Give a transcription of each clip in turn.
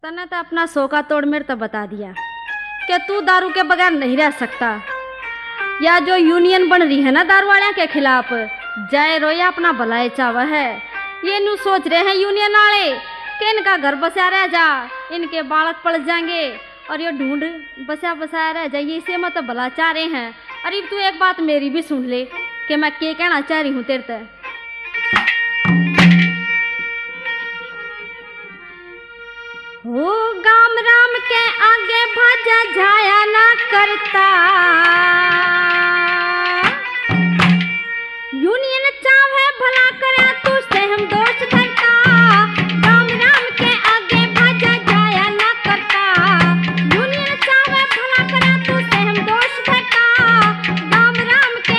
तने तो अपना शौका तोड़ मेरे तो बता दिया कि तू दारू के बगैर नहीं रह सकता। या जो यूनियन बन रही है ना दारू वाले के खिलाफ, जय रोया अपना भलाई चावा है। ये न्यू सोच रहे हैं यूनियन वाले कि इनका घर बसा रह जा, इनके बालक पड़ जाएंगे और ये ढूंढ बसा रह जाइए, इसे मत भला चाह रहे हैं। अरे तू एक बात मेरी भी सुन ले कि मैं क्या कहना चाह रही हूँ तेरे से। हो गाम राम के आगे भाजा जाया ना करता, यूनियन चाहे भला करे तू से हम दोष करता। गाम राम के आगे भाजा जाया ना करता, यूनियन चाहे भला करे तू से हम दोष करता। गाम राम के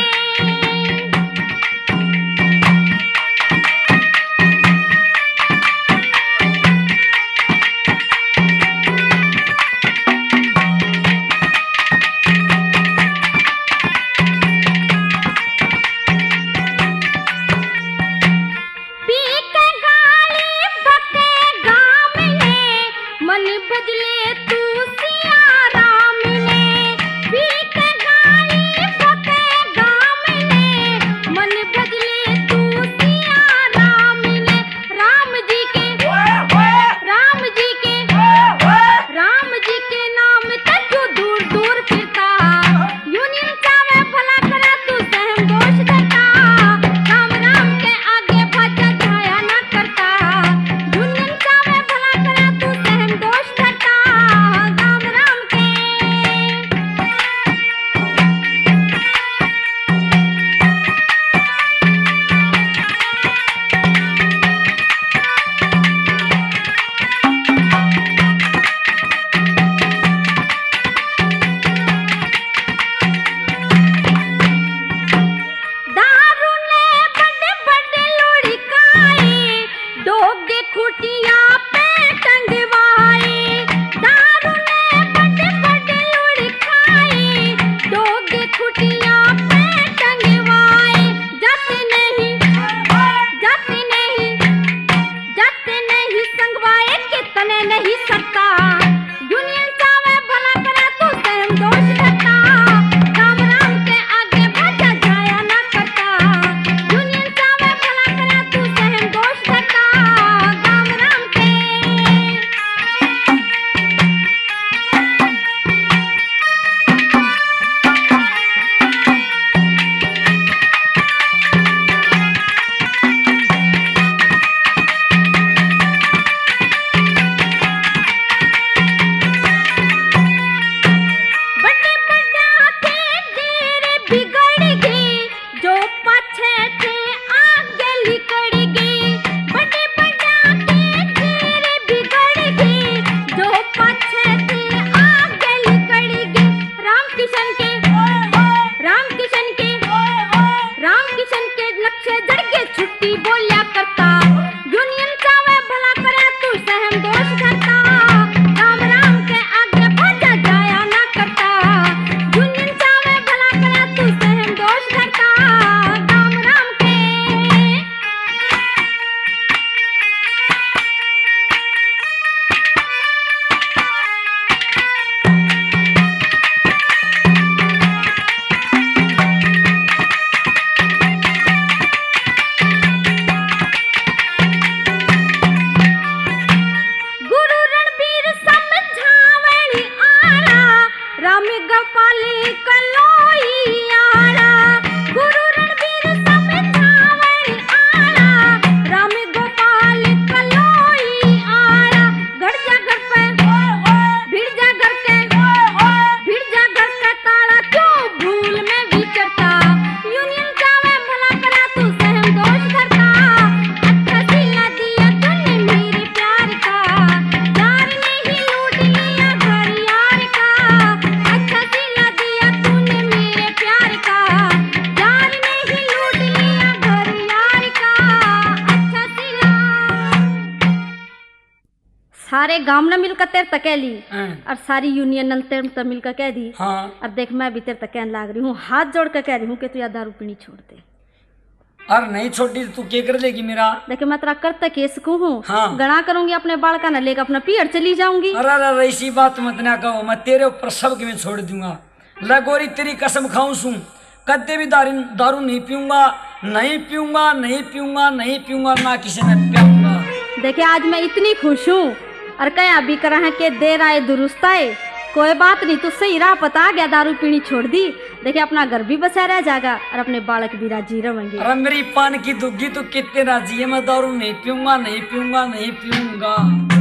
सारे गांव ने मिलकर तेरे तक कह ली और सारी यूनियन ने तेरे तक मिलकर कह दी। और देख मैं भी तेरे तक कहने लाग रही हूँ, हाथ जोड़ कर कह रही हूँ कि तू या दारू पीनी छोड़ दे। और नहीं छोड़ी तो तू क्या कर लेगी मेरा? देखिए मैं तेरा करते केस को हूँ। हाँ। गणा करूंगी अपने बाल का न लेकर अपना पियर चली जाऊंगी। अरे अरे ऐसी बात मत ना कहो, मैं तेरे ऊपर सबके में छोड़ दूंगा। लगोरी तेरी कसम खाऊं सू, कदे भी दारू नहीं पीऊंगा, नहीं पीऊंगा, नहीं पीऊंगा, नहीं पीऊंगा, ना किसी ने पियाऊंगा। देखिए आज मैं इतनी खुश हूँ और क्या भी करा है के देर आए दुरुस्त आए। कोई बात नहीं, तू सही राह पता गया, दारू पीनी छोड़ दी। देखिए अपना घर भी बसा रह जाएगा और अपने बालक भी राजी रहेंगे। अरे मेरी पान की दुग्गी तो कितने राजी है, मैं दारू नहीं पीऊंगा, नहीं पीऊंगा, नहीं पीऊंगा।